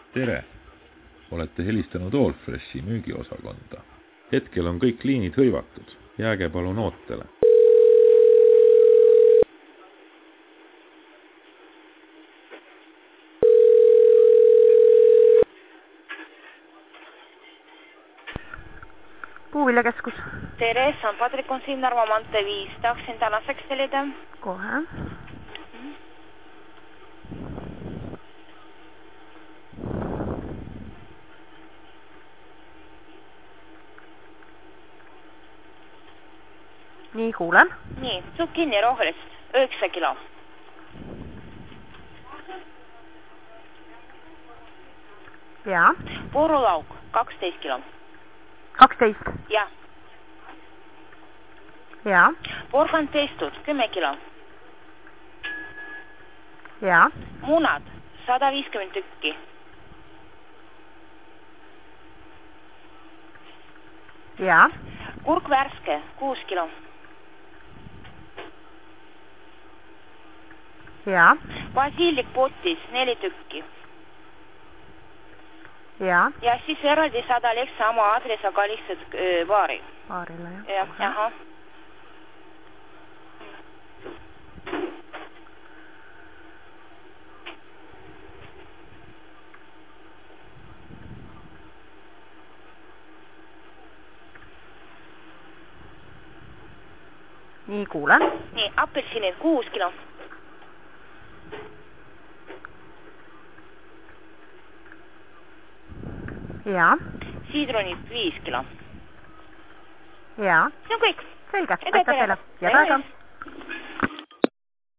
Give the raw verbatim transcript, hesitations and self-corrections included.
Tere! Olete helistanud Allfreshi müügiosakonda. Hetkel on kõik liinid hõivatud. Jääge palun ootele. Puuviljakeskus. Tere, San Patrik on siin Narva maantee viis. Tahaksin tänaseks telida. Kohe. Nii, kuulen. Nii, zucchini rohelist, üheksa kilo. Jaa. Puurulauk, kaksteist kilo. kaksteist. Jah. Jaa. Porgan pestud, kümme kilo. Jaa. Munad, sada viiskümmend tükki. Jaa. Kurk värske, kuus kilo. Jaa. Basiilik potis, neli tükki. Jaa. Ja siis eraldi sada lehk sama adressaga lihtsalt äh, baari. Baarile, jah. Jah, jah. Nii, kuulen. Nii, apelsinid, kuus kilo. Jaa. Siidronid, viis kilo. Jaa. See on kõik. Selge, aitäh teile. Ja päeva.